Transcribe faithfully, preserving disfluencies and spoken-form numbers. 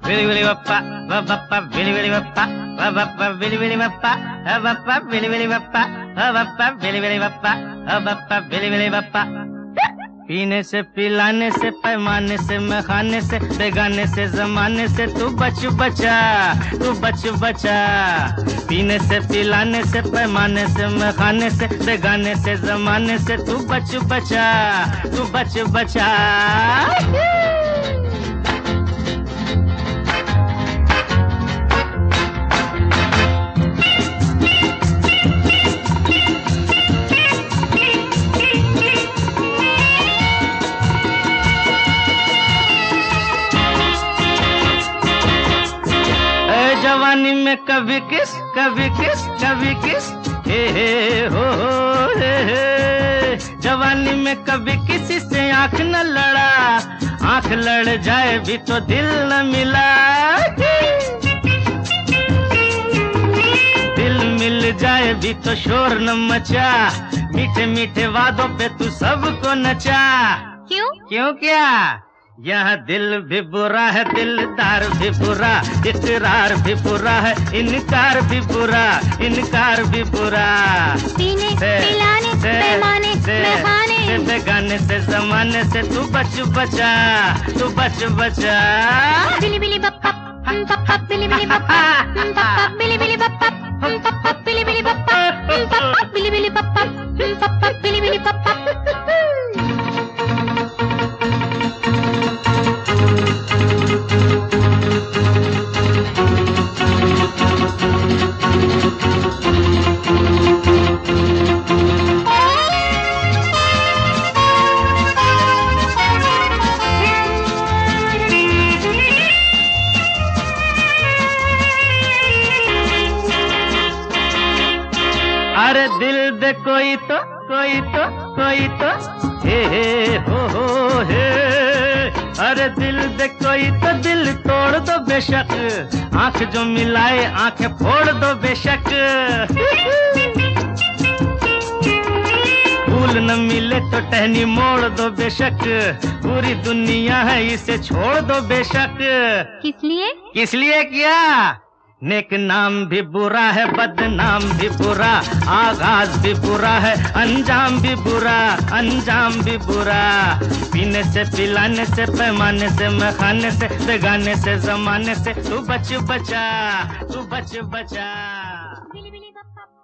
Willy Willy Wappa, Wappa, Willy Willy Wappa, Wappa, Willy Willy Wappa, Wappa, Willy Willy Wappa, Wappa, Willy Willy Wappa, Wappa, Willy Willy Wappa. पीने से पिलाने से पैमाने से मैं खाने से बेगाने से जमाने से तू बच बचा तू बच बचा पीने से पिलाने से पैमाने से मैं खाने से बेगाने से जमाने से तू बच बचा तू बच बचा जवानी में कभी किस कभी किस कभी किस हे हे हो हो हे हे जवानी में कभी किसी से आंख न लड़ा आंख लड़ जाए भी तो दिल न मिला दिल मिल जाए भी तो शोर न मचा मीठे मीठे वादों पे तू सबको नचा क्यों क्यों क्या यहाँ दिल भी बुरा है दिलदार भी बुरा इकरार भी बुरा है इनकार भी बुरा इनकार भी बुरा पीने पिलाने पैमाने में खाने बेगाने से जमाने से तू बच बचा तू बच बचा बिली बिली बप्पा पप्पा बिली बिली बप्पा पप्पा बिली बिली बप्पा पप्पा बिली बिली बप्पा पप्पा बिली बिली बप्पा पप्पा बिली बिली बप्पा अरे दिल दे कोई तो कोई तो कोई तो हे हे हो हो हे अरे दिल दे कोई तो दिल तोड़ दो बेशक आंख जो मिलाए आंखें फोड़ दो बेशक फूल न मिले तो टहनी मोड़ दो बेशक पूरी दुनिया है इसे छोड़ दो बेशक किस लिए किस लिए क्या नेक नाम भी बुरा है बदनाम भी बुरा आगाज भी बुरा है अंजाम भी बुरा अंजाम भी बुरा पीने से पिलाने से पैमाने से मैं खाने से बेगाने से जमाने से तू बच बचा तू बच बचा।